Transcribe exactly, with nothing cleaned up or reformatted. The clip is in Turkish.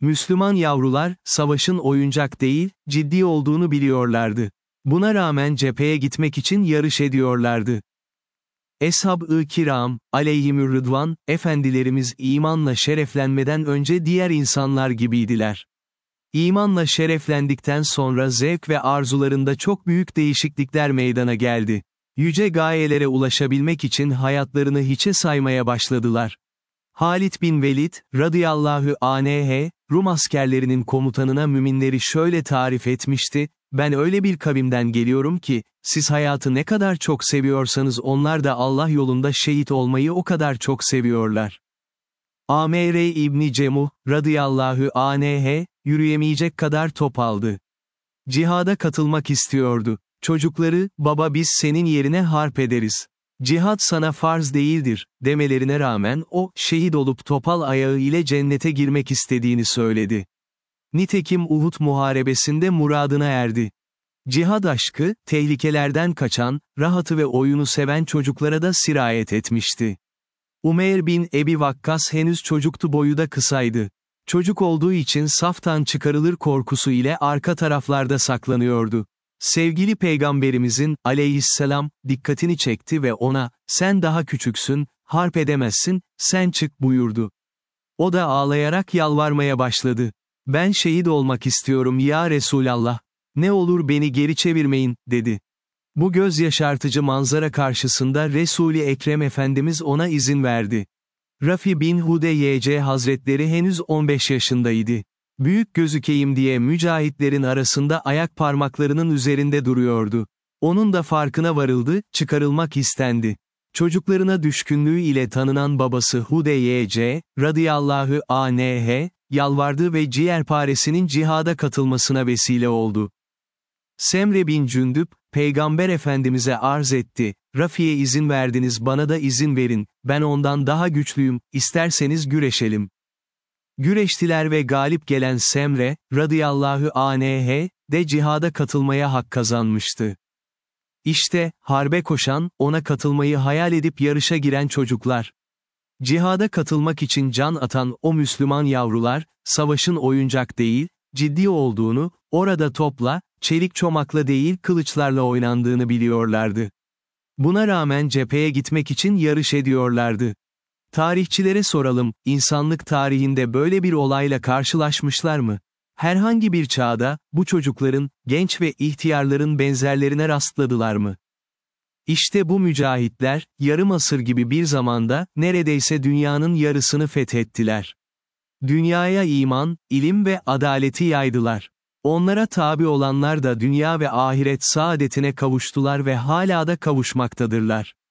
Müslüman yavrular, savaşın oyuncak değil, ciddi olduğunu biliyorlardı. Buna rağmen cepheye gitmek için yarış ediyorlardı. Eshab-ı kiram, aleyhimürrıdvan, efendilerimiz imanla şereflenmeden önce diğer insanlar gibiydiler. İmanla şereflendikten sonra zevk ve arzularında çok büyük değişiklikler meydana geldi. Yüce gayelere ulaşabilmek için hayatlarını hiçe saymaya başladılar. Halid bin Velid, radıyallahu anh, Rum askerlerinin komutanına müminleri şöyle tarif etmişti: "Ben öyle bir kavimden geliyorum ki, siz hayatı ne kadar çok seviyorsanız onlar da Allah yolunda şehit olmayı o kadar çok seviyorlar." Amr İbni Cemuh, radıyallahu anh, yürüyemeyecek kadar topaldı. Cihada katılmak istiyordu. Çocukları, "Baba biz senin yerine harp ederiz. Cihad sana farz değildir," demelerine rağmen o, şehit olup topal ayağı ile cennete girmek istediğini söyledi. Nitekim Uhud muharebesinde muradına erdi. Cihad aşkı, tehlikelerden kaçan, rahatı ve oyunu seven çocuklara da sirayet etmişti. Umeyr bin Ebi Vakkas henüz çocuktu, boyu da kısaydı. Çocuk olduğu için saftan çıkarılır korkusu ile arka taraflarda saklanıyordu. Sevgili Peygamberimizin, aleyhisselam, dikkatini çekti ve ona, "Sen daha küçüksün, harp edemezsin, sen çık," buyurdu. O da ağlayarak yalvarmaya başladı. "Ben şehit olmak istiyorum ya Resulallah. Ne olur beni geri çevirmeyin," dedi. Bu göz yaşartıcı manzara karşısında Resul-i Ekrem Efendimiz ona izin verdi. Rafi bin Hudeyce Hazretleri henüz on beş yaşındaydı. Büyük gözükeyim diye mücahitlerin arasında ayak parmaklarının üzerinde duruyordu. Onun da farkına varıldı, çıkarılmak istendi. Çocuklarına düşkünlüğü ile tanınan babası Hudeyce, radıyallahu anh, yalvardı ve ciğerparesinin cihada katılmasına vesile oldu. Semre bin Cündüb, Peygamber Efendimiz'e arz etti: "Rafi'ye izin verdiniz, bana da izin verin, ben ondan daha güçlüyüm, isterseniz güreşelim." Güreştiler ve galip gelen Semre, radıyallahu anh, de cihada katılmaya hak kazanmıştı. İşte, harbe koşan, ona katılmayı hayal edip yarışa giren çocuklar. Cihada katılmak için can atan o Müslüman yavrular, savaşın oyuncak değil, ciddi olduğunu, orada topla, çelik çomakla değil kılıçlarla oynandığını biliyorlardı. Buna rağmen cepheye gitmek için yarış ediyorlardı. Tarihçilere soralım, insanlık tarihinde böyle bir olayla karşılaşmışlar mı? Herhangi bir çağda, bu çocukların, genç ve ihtiyarların benzerlerine rastladılar mı? İşte bu mücahitler, yarım asır gibi bir zamanda, neredeyse dünyanın yarısını fethettiler. Dünyaya iman, ilim ve adaleti yaydılar. Onlara tabi olanlar da dünya ve ahiret saadetine kavuştular ve hala da kavuşmaktadırlar.